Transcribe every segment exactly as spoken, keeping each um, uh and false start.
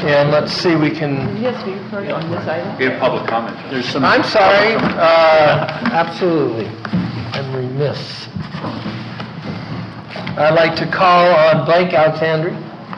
And let's see, we can... Yes, we heard on this item. We have public comment. There's some. I'm sorry. Uh, absolutely. I'm remiss. I'd like to call on Blake Alexandri.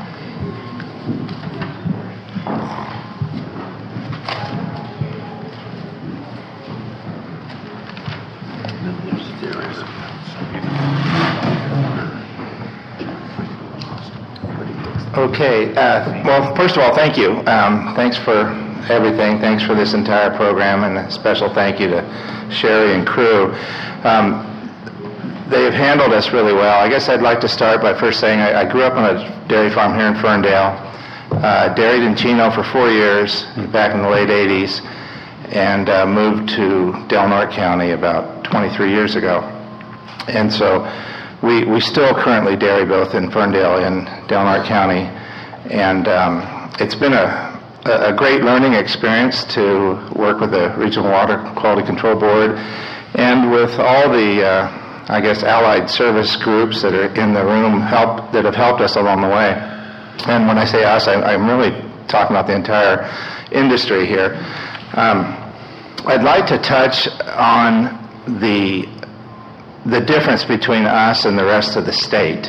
Okay. Uh, well, first of all, thank you. Um, thanks for everything. Thanks for this entire program, and a special thank you to Sherry and crew. Um, they have handled us really well. I guess I'd like to start by first saying I, I grew up on a dairy farm here in Ferndale. Uh, dairied in Chino for four years back in the late eighties, and uh, moved to Del Norte County about twenty-three years ago. And so we we still currently dairy both in Ferndale and Del Norte County, and um, it's been a, a great learning experience to work with the Regional Water Quality Control Board and with all the, uh, I guess, allied service groups that are in the room help that have helped us along the way. And when I say us, I, I'm really talking about the entire industry here. Um, I'd like to touch on the the difference between us and the rest of the state.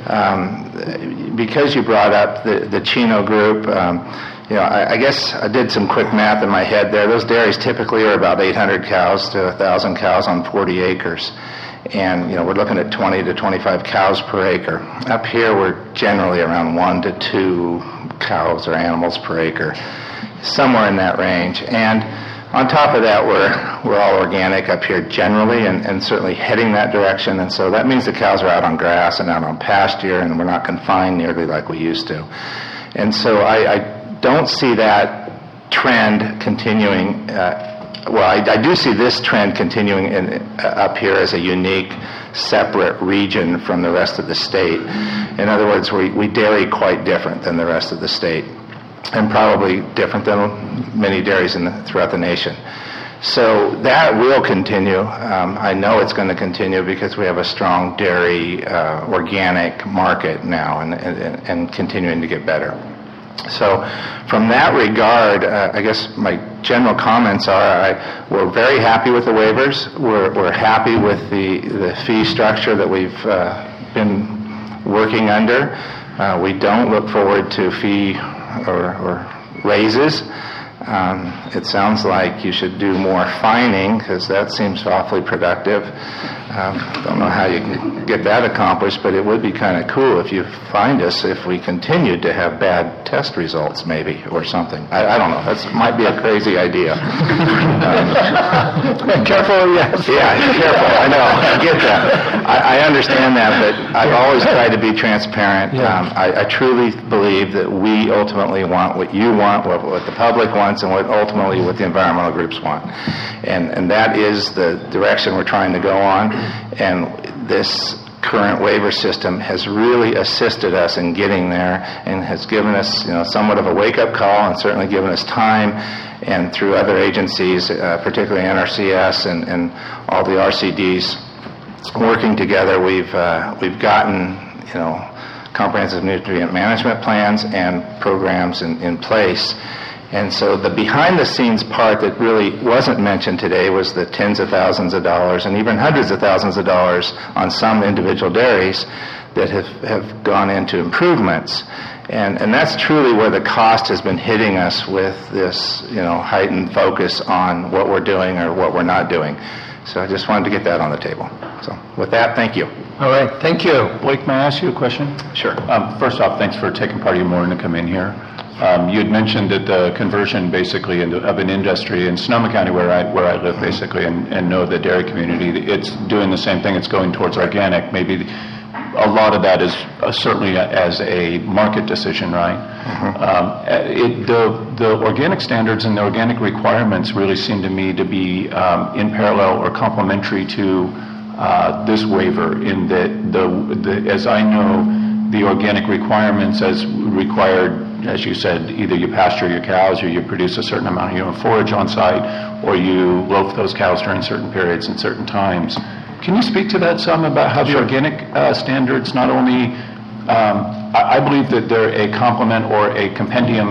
Um, because you brought up the, the Chino group, um, you know, I, I guess I did some quick math in my head there. Those dairies typically are about eight hundred cows to one thousand cows on forty acres. And, you know, we're looking at twenty to twenty-five cows per acre. Up here, we're generally around one to two cows or animals per acre, somewhere in that range. And on top of that, we're we're all organic up here generally, and, and certainly heading that direction. And so that means the cows are out on grass and out on pasture, and we're not confined nearly like we used to. And so I, I don't see that trend continuing. Uh, well, I, I do see this trend continuing in, uh, up here as a unique, separate region from the rest of the state. In other words, we, we dairy quite different than the rest of the state, and probably different than many dairies in the, throughout the nation. So that will continue. Um, I know it's going to continue because we have a strong dairy uh, organic market now, and, and, and continuing to get better. So from that regard, uh, I guess my general comments are I, we're very happy with the waivers. We're, we're happy with the, the fee structure that we've uh, been working under. Uh, we don't look forward to fee or, or raises. Um, it sounds like you should do more fining, because that seems awfully productive. Um, don't know how you can get that accomplished, but it would be kind of cool if you fined us if we continued to have bad test results, maybe, or something. I, I don't know. That might be a crazy idea. um, Careful, yes. Yeah, careful. I know. I get that. I, I understand that, but I've always tried to be transparent. Yeah. Um, I, I truly believe that we ultimately want what you want, what, what the public wants, and what ultimately what the environmental groups want. And, and that is the direction we're trying to go on. And this current waiver system has really assisted us in getting there, and has given us, you know, somewhat of a wake-up call, and certainly given us time. And through other agencies, uh, particularly N R C S and, and all the R C Ds, working together, we've uh, we've gotten, you know, comprehensive nutrient management plans and programs in, in place. And so the behind-the-scenes part that really wasn't mentioned today was the tens of thousands of dollars and even hundreds of thousands of dollars on some individual dairies that have, have gone into improvements. And and that's truly where the cost has been hitting us with this, you know, heightened focus on what we're doing or what we're not doing. So I just wanted to get that on the table. So with that, thank you. All right, thank you. Blake, may I ask you a question? Sure. Um, first off, thanks for taking part of your morning to come in here. Um, you had mentioned that the conversion basically into, of an industry in Sonoma County, where I where I live basically, and, and know the dairy community, it's doing the same thing. It's going towards organic. Maybe a lot of that is uh, certainly a, as a market decision, right? Mm-hmm. Um, it, the the organic standards and the organic requirements really seem to me to be um, in parallel or complementary to uh, this waiver. In that the, the as I know, the organic requirements as required, as you said, either you pasture your cows or you produce a certain amount of your own forage on site, or you loaf those cows during certain periods and certain times. Can you speak to that some about how the Sure. organic uh, standards not only, um, I, I believe that they're a complement or a compendium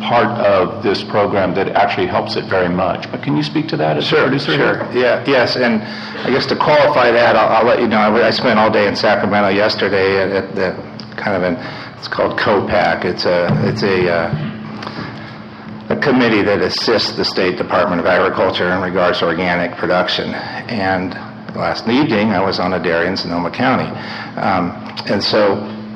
part of this program that actually helps it very much. But can you speak to that as a Sure, producer? sure. Yeah, yes, and I guess to qualify that, I'll, I'll let you know, I I spent all day in Sacramento yesterday at, at the kind of an, it's called COPAC. It's a, it's a, uh, a committee that assists the State Department of Agriculture in regards to organic production. And last evening, I was on a dairy in Sonoma County. Um, and so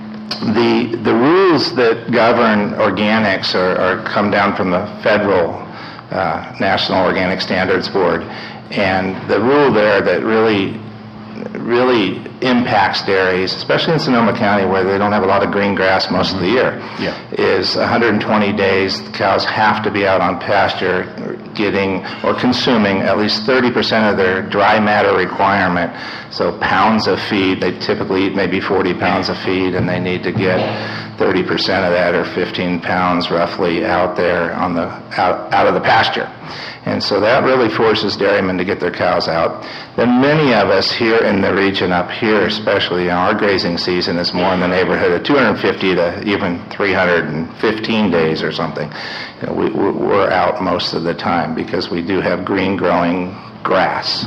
the the rules that govern organics are, are come down from the federal uh, National Organic Standards Board. And the rule there that really really impacts dairies, especially in Sonoma County where they don't have a lot of green grass most of the year, Yeah. is one hundred twenty days. The cows have to be out on pasture getting or consuming at least thirty percent of their dry matter requirement. So pounds of feed, they typically eat maybe forty pounds of feed, and they need to get thirty percent of that, or fifteen pounds roughly, out there on the out, out of the pasture. And so that really forces dairymen to get their cows out. Then many of us here in the region up here, especially, you know, our grazing season is more in the neighborhood of two hundred fifty to even three hundred fifteen days or something. You know, we, we're out most of the time because we do have green growing grass.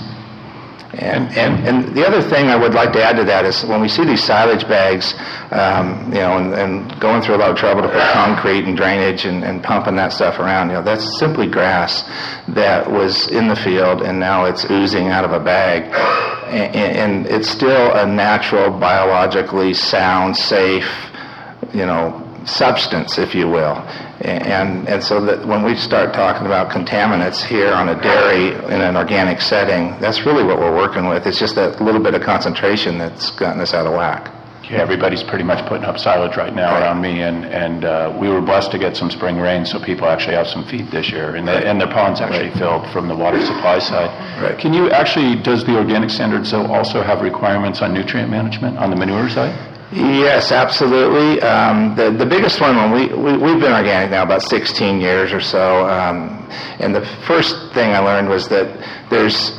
And, and and the other thing I would like to add to that is when we see these silage bags, um, you know, and, and going through a lot of trouble to put concrete and drainage and, and pumping that stuff around, you know, that's simply grass that was in the field and now it's oozing out of a bag. And, and it's still a natural, biologically sound, safe, you know, substance, if you will. And and so that when we start talking about contaminants here on a dairy in an organic setting, that's really what we're working with. It's just that little bit of concentration that's gotten us out of whack. Yeah, everybody's pretty much putting up silage right now Right. around me, and, and uh, we were blessed to get some spring rain, so people actually have some feed this year, and, the, and their ponds actually Right. filled from the water supply side. Right. Can you actually, does the organic standards though also have requirements on nutrient management on the manure side? Yes, absolutely. Um, the the biggest one, when we, we we've been organic now about sixteen years or so, um, and the first thing I learned was that there's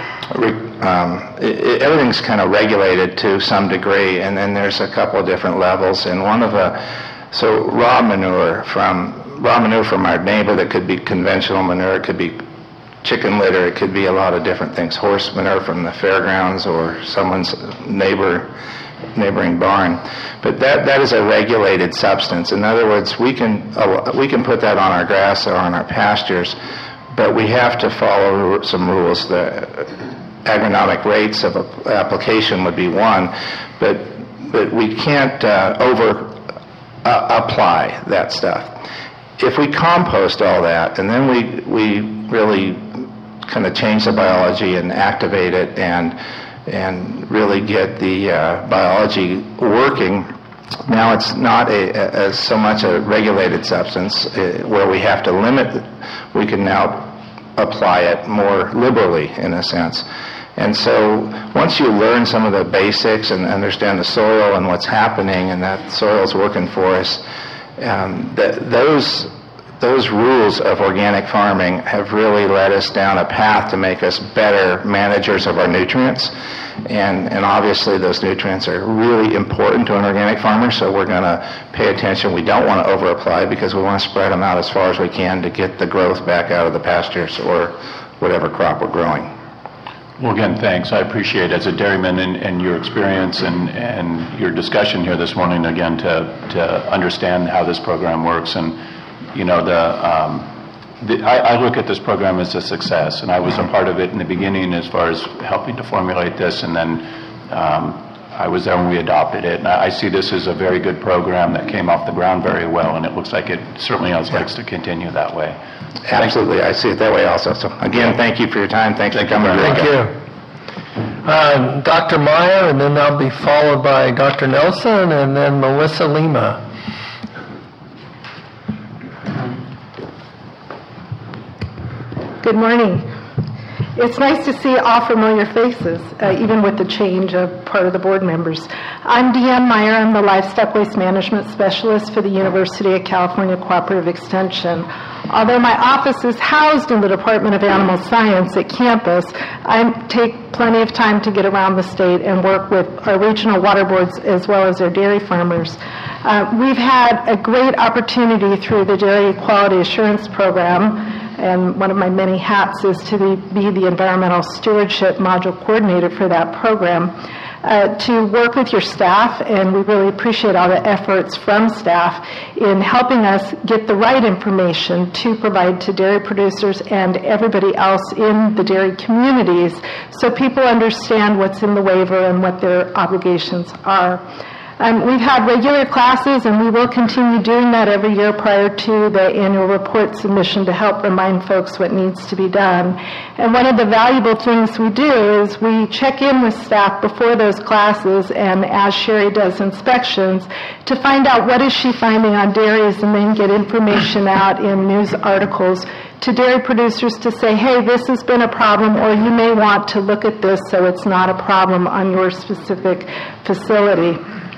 um, it, it, everything's kind of regulated to some degree, and then there's a couple of different levels. And one of the so raw manure from raw manure from our neighbor, that could be conventional manure, it could be chicken litter, it could be a lot of different things, horse manure from the fairgrounds or someone's neighbor. neighboring barn, but that that is a regulated substance. In other words, we can uh, we can put that on our grass or on our pastures, but we have to follow some rules. The agronomic rates of application would be one, but but we can't uh, over uh, apply that stuff. If we compost all that, and then we we really kind of change the biology and activate it and and really get the uh, biology working, now it's not a, a, a, so much a regulated substance uh, where we have to limit it. We can now apply it more liberally, in a sense. And so once you learn some of the basics and understand the soil and what's happening, and that soil's working for us, um, th- those those rules of organic farming have really led us down a path to make us better managers of our nutrients. And, and obviously those nutrients are really important to an organic farmer, so we're going to pay attention. We don't want to over-apply because we want to spread them out as far as we can to get the growth back out of the pastures or whatever crop we're growing. Well, again, thanks. I appreciate as a dairyman and, and your experience and, and your discussion here this morning, again, to, to understand how this program works. And you know, the, um, the I, I look at this program as a success, and I was a part of it in the beginning as far as helping to formulate this, and then um, I was there when we adopted it. And I, I see this as a very good program that came off the ground very well, and it looks like it certainly has legs to continue that way. Absolutely. I see it that way also. So again, thank you for your time. Thanks Thank for you coming. very Thank you. Uh, Doctor Meyer, and then I'll be followed by Doctor Nelson, and then Melissa Lima. Good morning. It's nice to see all familiar faces, uh, even with the change of part of the board members. I'm Deanne Meyer. I'm the Livestock Waste Management Specialist for the University of California Cooperative Extension. Although my office is housed in the Department of Animal Science at campus, I take plenty of time to get around the state and work with our regional water boards as well as our dairy farmers. Uh, we've had a great opportunity through the Dairy Quality Assurance Program, and one of my many hats is to be the Environmental Stewardship Module Coordinator for that program, uh, to work with your staff, and we really appreciate all the efforts from staff in helping us get the right information to provide to dairy producers and everybody else in the dairy communities so people understand what's in the waiver and what their obligations are. Um, we've had regular classes, and we will continue doing that every year prior to the annual report submission to help remind folks what needs to be done. And one of the valuable things we do is we check in with staff before those classes, and as Sherry does inspections, to find out what is she finding on dairies, and then get information out in news articles to dairy producers to say, hey, this has been a problem, or you may want to look at this so it's not a problem on your specific facility.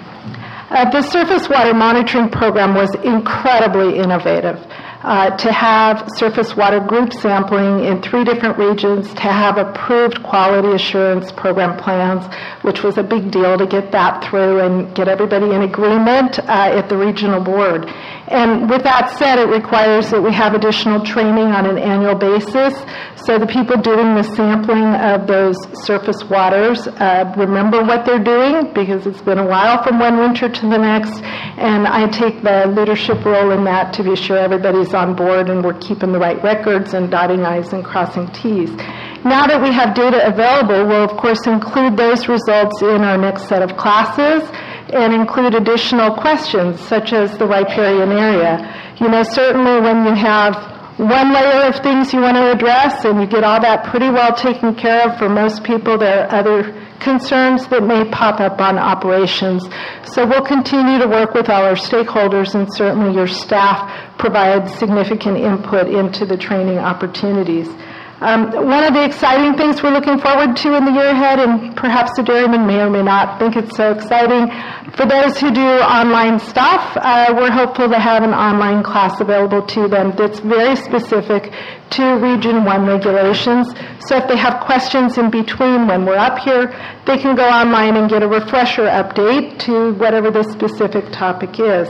Uh, the surface water monitoring program was incredibly innovative. Uh, to have surface water group sampling in three different regions, to have approved quality assurance program plans, which was a big deal to get that through and get everybody in agreement uh, at the regional board. And with that said, it requires that we have additional training on an annual basis, so the people doing the sampling of those surface waters uh, remember what they're doing, because it's been a while from one winter to the next, and I take the leadership role in that to be sure everybody's on board and we're keeping the right records and dotting I's and crossing T's. Now that we have data available, we'll of course include those results in our next set of classes and include additional questions such as the riparian area. You know, certainly when you have one layer of things you want to address and you get all that pretty well taken care of, for most people there are other concerns that may pop up on operations. So we'll continue to work with all our stakeholders, and certainly your staff provides significant input into the training opportunities. Um, one of the exciting things we're looking forward to in the year ahead, and perhaps the dairymen may or may not think it's so exciting, for those who do online stuff, uh, we're hopeful to have an online class available to them that's very specific to Region one regulations. So if they have questions in between when we're up here, they can go online and get a refresher update to whatever the specific topic is.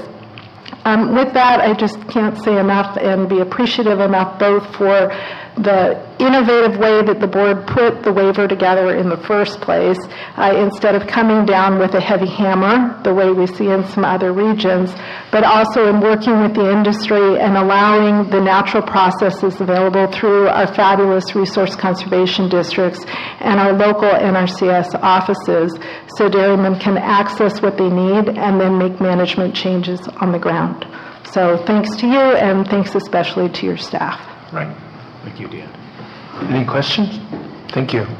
Um, with that, I just can't say enough and be appreciative enough both for the innovative way that the board put the waiver together in the first place, uh, instead of coming down with a heavy hammer, the way we see in some other regions, but also in working with the industry and allowing the natural processes available through our fabulous resource conservation districts and our local N R C S offices, so dairymen can access what they need and then make management changes on the ground. So thanks to you, and thanks especially to your staff. Right. Thank you, Dan. Any questions? Thank you.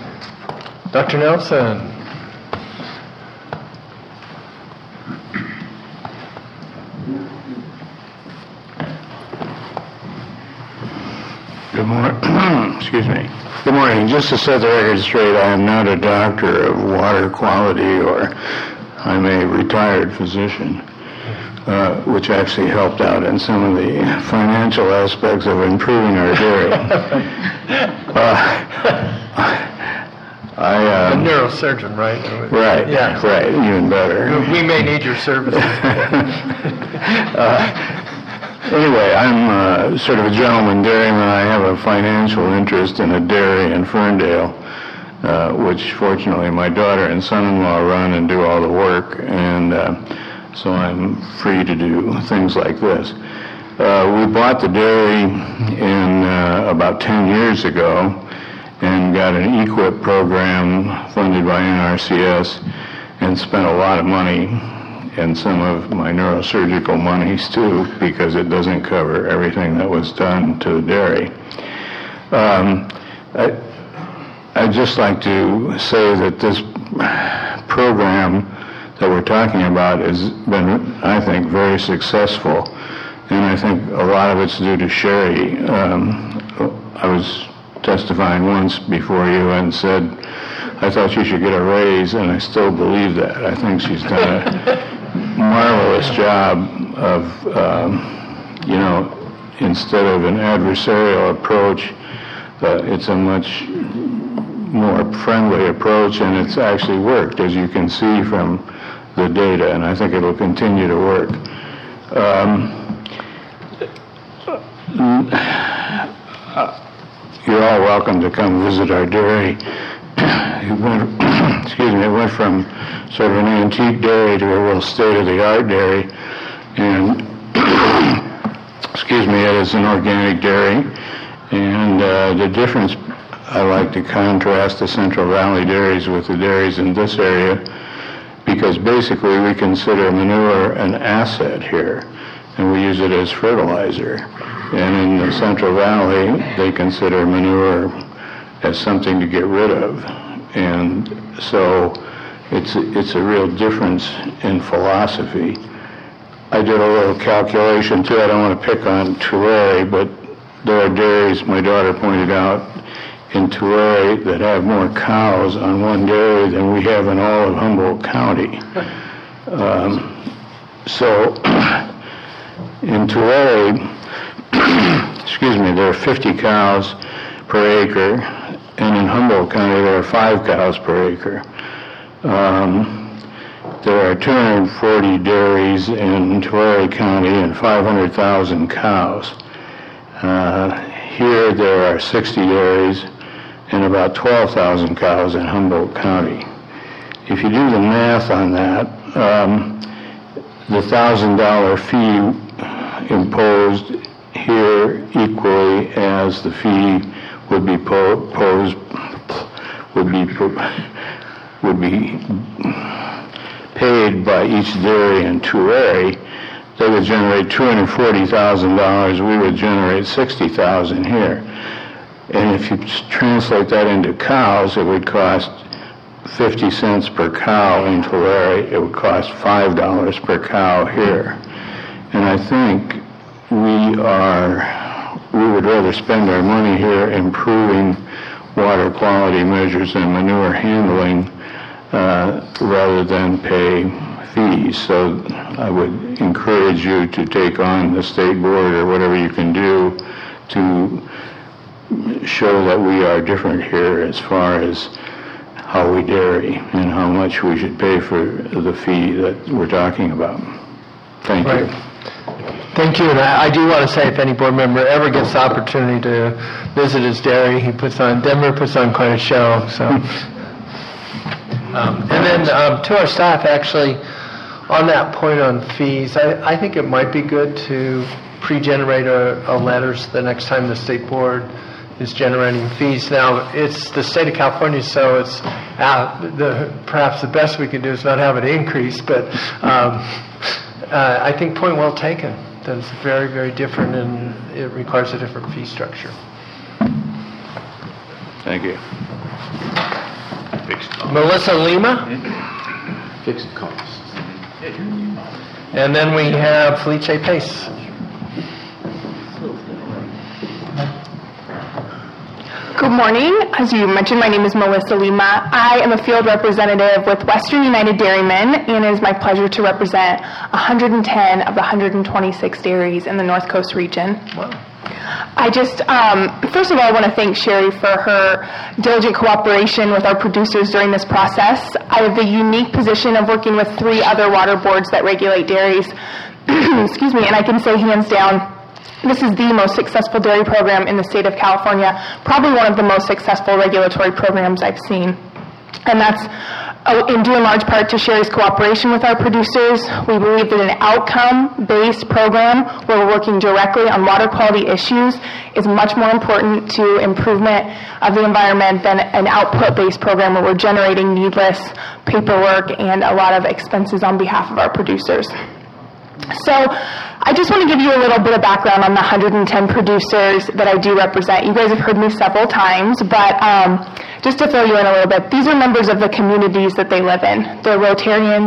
Doctor Nelson. Good morning. Excuse me. Good morning. Just to set the record straight, I am not a doctor of water quality, or I'm a retired physician. Uh, which actually helped out in some of the financial aspects of improving our dairy. uh, I, uh, a neurosurgeon, right? Right, yeah. Right, even better. We may need your services. uh, anyway, I'm uh, sort of a gentleman dairyman. I have a financial interest in a dairy in Ferndale, uh, which fortunately my daughter and son-in-law run and do all the work, and uh, so I'm free to do things like this. Uh, we bought the dairy in uh, about ten years ago and got an E Q I P program funded by N R C S, and spent a lot of money, and some of my neurosurgical monies too, because it doesn't cover everything that was done to the dairy. Um, I, I'd just like to say that this program that we're talking about has been, I think, very successful, and I think a lot of it's due to Sherry. Um, I was testifying once before you and said, I thought you should get a raise, and I still believe that. I think she's done a marvelous job of, um, you know, instead of an adversarial approach, uh, it's a much more friendly approach, and it's actually worked, as you can see from the data, and I think it'll continue to work. Um, you're all welcome to come visit our dairy. It went, excuse me, it went from sort of an antique dairy to a real state-of-the-art dairy, and excuse me, it is an organic dairy, and uh, the difference, I like to contrast the Central Valley dairies with the dairies in this area, because basically we consider manure an asset here, and we use it as fertilizer. And in the Central Valley, they consider manure as something to get rid of. And so it's a, it's a real difference in philosophy. I did a little calculation too. I don't want to pick on Tulare, but there are dairies, my daughter pointed out, in Tulare that have more cows on one dairy than we have in all of Humboldt County. Um, so in Tulare, excuse me, there are fifty cows per acre, and in Humboldt County there are five cows per acre. Um, there are two hundred forty dairies in Tulare County and five hundred thousand cows. Uh, here there are sixty dairies and about twelve thousand cows in Humboldt County. If you do the math on that, um, the one thousand dollars fee imposed here equally as the fee would be po- posed, would be would be paid by each dairy in Tulare, they would generate two hundred forty thousand dollars. We would generate sixty thousand dollars here. And if you translate that into cows, it would cost fifty cents per cow in Tulare. It would cost five dollars per cow here. And I think we are, we would rather spend our money here improving water quality measures and manure handling uh, rather than pay fees. So I would encourage you to take on the state board or whatever you can do to show that we are different here as far as how we dairy and how much we should pay for the fee that we're talking about. Thank you. Right. Thank you, and I, I do want to say if any board member ever gets the opportunity to visit his dairy, he puts on, Denver puts on quite a show, so. um, and then um, to our staff, actually, on that point on fees, I, I think it might be good to pre-generate a, a letter the next time the state board is generating fees. Now, it's the state of California, so it's uh, the perhaps the best we can do is not have it increase, but um, uh, I think point well taken. That it's very, very different, and it requires a different fee structure. Thank you. Melissa Lima. Fixed costs. And then we have Felice Pace. Good morning. As you mentioned, my name is Melissa Lima. I am a field representative with Western United Dairymen, and it is my pleasure to represent one hundred ten of the one hundred twenty-six dairies in the North Coast region. Wow. I just, um, first of all, I want to thank Sherry for her diligent cooperation with our producers during this process. I have the unique position of working with three other water boards that regulate dairies, excuse me, and I can say hands down, this is the most successful dairy program in the state of California, probably one of the most successful regulatory programs I've seen. And that's uh, in due in large part to Sherry's cooperation with our producers. We believe that an outcome-based program where we're working directly on water quality issues is much more important to improvement of the environment than an output-based program where we're generating needless paperwork and a lot of expenses on behalf of our producers. So I just want to give you a little bit of background on the one hundred ten producers that I do represent. You guys have heard me several times, but um, just to fill you in a little bit, these are members of the communities that they live in. They're Rotarians,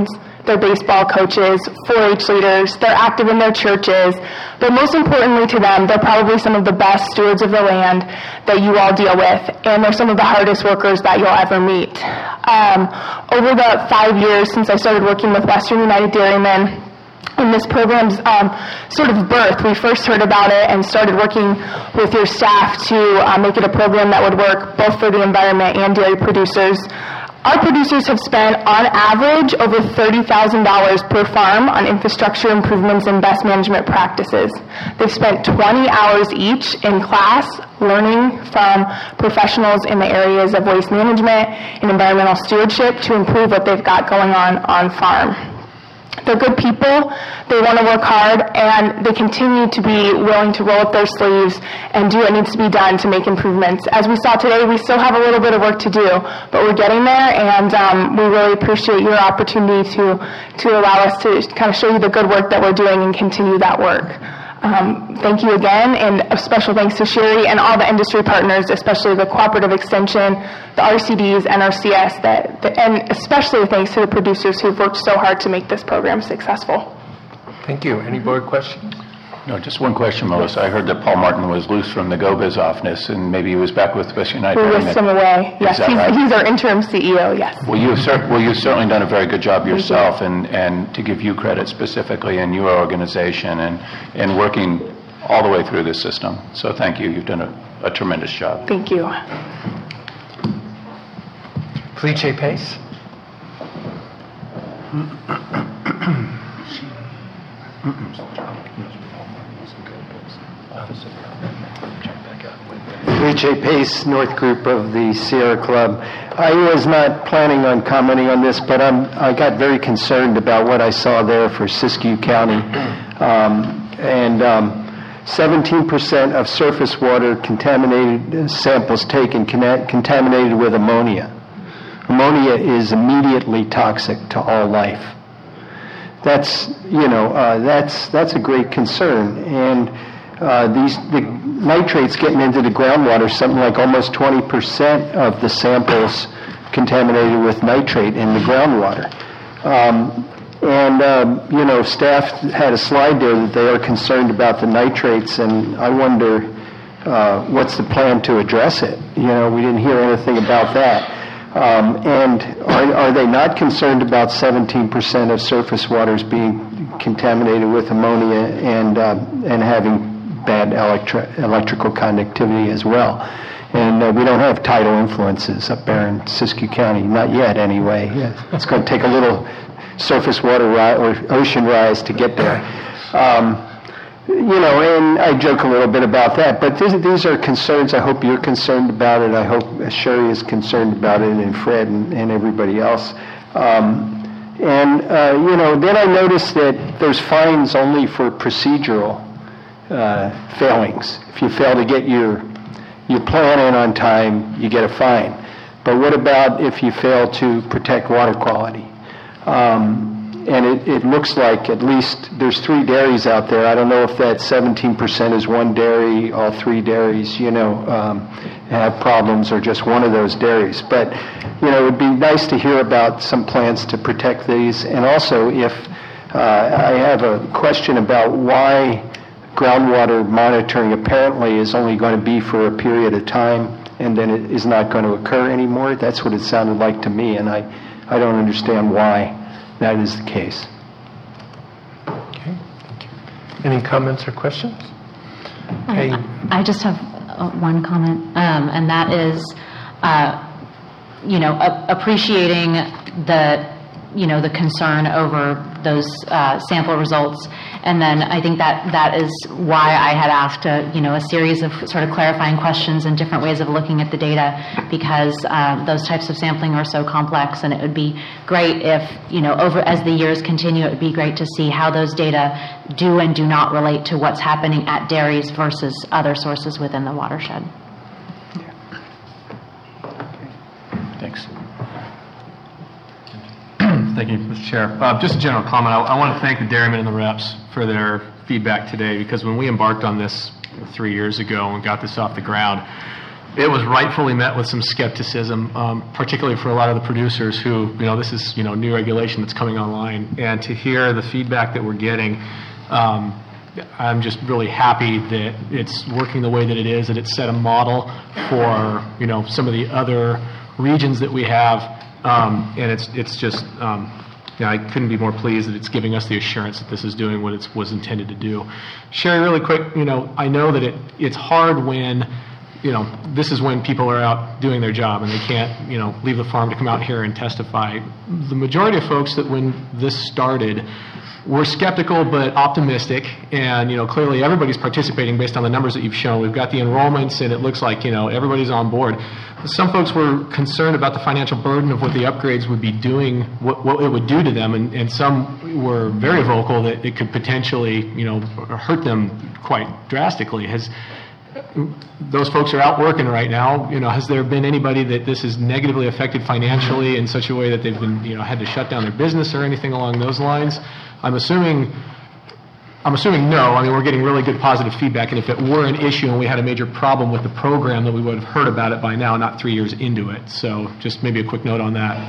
they're baseball coaches, four H leaders, they're active in their churches, but most importantly to them, they're probably some of the best stewards of the land that you all deal with, and they're some of the hardest workers that you'll ever meet. Um, over the five years since I started working with Western United Dairymen, in this program's um, sort of birth, we first heard about it and started working with your staff to uh, make it a program that would work both for the environment and dairy producers. Our producers have spent, on average, over thirty thousand dollars per farm on infrastructure improvements and best management practices. They've spent twenty hours each in class learning from professionals in the areas of waste management and environmental stewardship to improve what they've got going on on farm. They're good people, they want to work hard, and they continue to be willing to roll up their sleeves and do what needs to be done to make improvements. As we saw today, we still have a little bit of work to do, but we're getting there, and um, we really appreciate your opportunity to, to allow us to kind of show you the good work that we're doing and continue that work. Um, thank you again, and a special thanks to Sherry and all the industry partners, especially the Cooperative Extension, the R C Ds, N R C S, that, that, and especially thanks to the producers who've worked so hard to make this program successful. Thank you. Any board questions? No, just one question, Melissa. I heard that Paul Martin was loose from the GoBiz office, and maybe he was back with Western United. We whisked him away. Yes, that he's, right? he's our interim C E O, yes. Well, you've, cer- well, you've certainly done a very good job yourself, and, and to give you credit specifically in your organization and, and working all the way through this system. So thank you. You've done a, a tremendous job. Thank you. Felice Pace. Felice Pace, North Group of the Sierra Club. I was not planning on commenting on this, but I'm, I got very concerned about what I saw there for Siskiyou County. Um, and um, seventeen percent of surface water contaminated, samples taken connect, contaminated with ammonia. Ammonia is immediately toxic to all life. That's, you know, uh, that's that's a great concern. And uh, these the nitrates getting into the groundwater, something like almost twenty percent of the samples contaminated with nitrate in the groundwater. Um, and, um, you know, staff had a slide there that they are concerned about the nitrates, and I wonder uh, what's the plan to address it? You know, we didn't hear anything about that. Um, and are, are they not concerned about seventeen percent of surface waters being contaminated with ammonia and uh, and having bad electri- electrical conductivity as well? And uh, we don't have tidal influences up there in Siskiyou County, not yet anyway. It's going to take a little surface water rise or ocean rise to get there. Um, You know, and I joke a little bit about that, but these, these are concerns. I hope you're concerned about it. I hope Sherry is concerned about it, and Fred and, and everybody else. Um, and, uh, you know, then I noticed that there's fines only for procedural uh, failings. If you fail to get your, your plan in on time, you get a fine. But what about if you fail to protect water quality? Um, And it, it looks like at least there's three dairies out there. I don't know if that seventeen percent is one dairy, all three dairies, you know, um, have problems, or just one of those dairies. But, you know, it would be nice to hear about some plans to protect these. And also, if uh, I have a question about why groundwater monitoring apparently is only going to be for a period of time and then it is not going to occur anymore. That's what it sounded like to me, and I, I don't understand why that is the case. Okay, thank you. Any comments or questions? Okay. I, I just have uh, one comment, um, and that is, uh, you know, a- appreciating the, you know, the concern over those uh, sample results. And then I think that that is why I had asked a, you know, a series of sort of clarifying questions and different ways of looking at the data, because uh, those types of sampling are so complex, and it would be great if, you know, over as the years continue, it would be great to see how those data do and do not relate to what's happening at dairies versus other sources within the watershed. Thanks. Thank you, Mister Chair. Uh, just a general comment. I, I want to thank the dairymen and the reps for their feedback today, because when we embarked on this three years ago and got this off the ground, it was rightfully met with some skepticism, um, particularly for a lot of the producers who, you know, this is, you know, new regulation that's coming online. And to hear the feedback that we're getting, um, I'm just really happy that it's working the way that it is, that it's set a model for, you know, some of the other regions that we have. Um, and it's it's just, um, you know, I couldn't be more pleased that it's giving us the assurance that this is doing what it was intended to do. Sherry, really quick, you know, I know that it it's hard when, you know, this is when people are out doing their job and they can't, you know, leave the farm to come out here and testify. The majority of folks that when this started were skeptical but optimistic, and, you know, clearly everybody's participating based on the numbers that you've shown. We've got the enrollments, and it looks like, you know, everybody's on board. Some folks were concerned about the financial burden of what the upgrades would be doing, what, what it would do to them, and, and some were very vocal that it could potentially, you know, hurt them quite drastically. Has those folks are out working right now. You know, has there been anybody that this has negatively affected financially in such a way that they've been, you know, had to shut down their business or anything along those lines? I'm assuming, I'm assuming no. I mean, we're getting really good positive feedback, and if it were an issue and we had a major problem with the program, then we would have heard about it by now, not three years into it. So just maybe a quick note on that.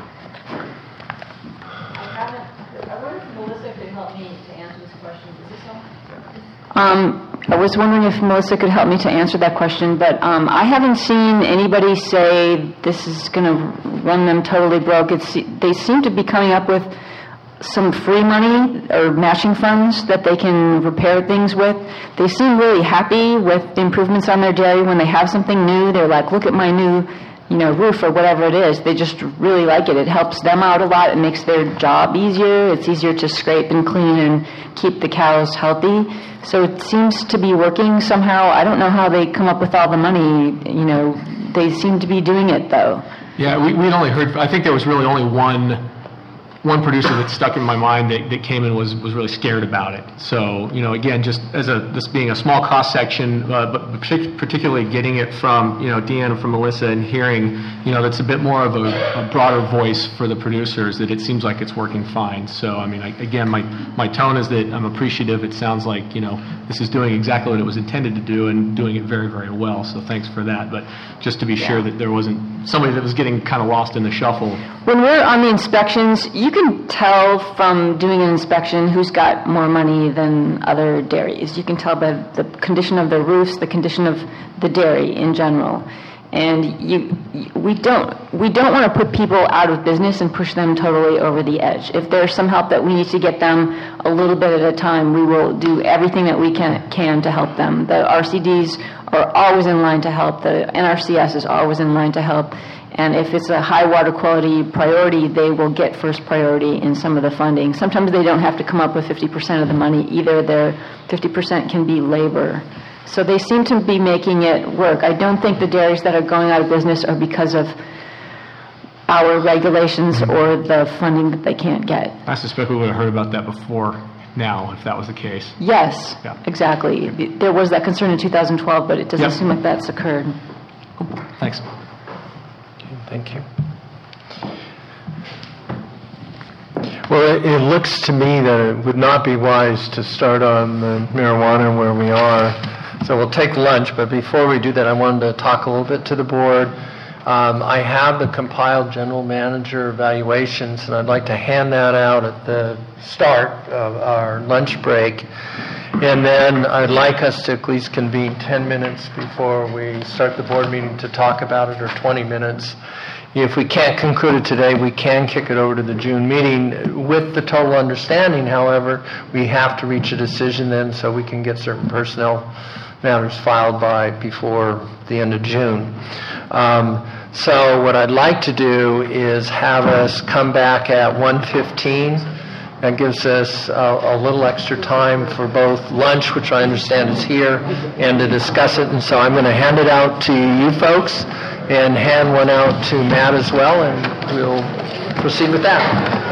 I wonder if Melissa could help me to answer this question. Is this on? Um, I was wondering if Melissa could help me to answer that question, but um, I haven't seen anybody say this is going to run them totally broke. It's, they seem to be coming up with some free money or matching funds that they can repair things with. They seem really happy with the improvements on their dairy. When they have something new, they're like, look at my new, you know, roof or whatever it is. They just really like it. It helps them out a lot. It makes their job easier. It's easier to scrape and clean and keep the cows healthy. So it seems to be working somehow. I don't know how they come up with all the money. You know, they seem to be doing it, though. Yeah, we, we'd only heard, I think there was really only one one producer that stuck in my mind that, that came in was, was really scared about it. So, you know, again, just as a this being a small cost section, uh, but particularly getting it from, you know, Deanne and from Melissa and hearing, you know, that's a bit more of a, a broader voice for the producers, that it seems like it's working fine. So, I mean, I, again, my, my tone is that I'm appreciative. It sounds like, you know, this is doing exactly what it was intended to do and doing it very, very well. So thanks for that. But just to be yeah. sure that there wasn't somebody that was getting kind of lost in the shuffle. When we're on the inspections, you can tell from doing an inspection who's got more money than other dairies. You can tell by the condition of the roofs, the condition of the dairy in general. And you, we don't we don't want to put people out of business and push them totally over the edge. If there's some help that we need to get them a little bit at a time, we will do everything that we can can to help them. The R C Ds are always in line to help. The N R C S is always in line to help. And if it's a high water quality priority, they will get first priority in some of the funding. Sometimes they don't have to come up with fifty percent of the money either. Their fifty percent can be labor. So they seem to be making it work. I don't think the dairies that are going out of business are because of our regulations or the funding that they can't get. I suspect we would have heard about that before now, if that was the case. Yes, yeah. exactly. There was that concern in two thousand twelve, but it doesn't yep. seem like that's occurred. Cool. Thanks. Thank you. Well, it, it looks to me that it would not be wise to start on the marijuana where we are. So we'll take lunch, but before we do that, I wanted to talk a little bit to the board. Um, I have the compiled general manager evaluations, and I'd like to hand that out at the start of our lunch break. And then I'd like us to at least convene ten minutes before we start the board meeting to talk about it, or twenty minutes. If we can't conclude it today, we can kick it over to the June meeting with the total understanding, however, we have to reach a decision then so we can get certain personnel matters filed by before the end of June. Um, so what I'd like to do is have us come back at one fifteen. That gives us a, a little extra time for both lunch, which I understand is here, and to discuss it. And so I'm going to hand it out to you folks and hand one out to Matt as well, and we'll proceed with that.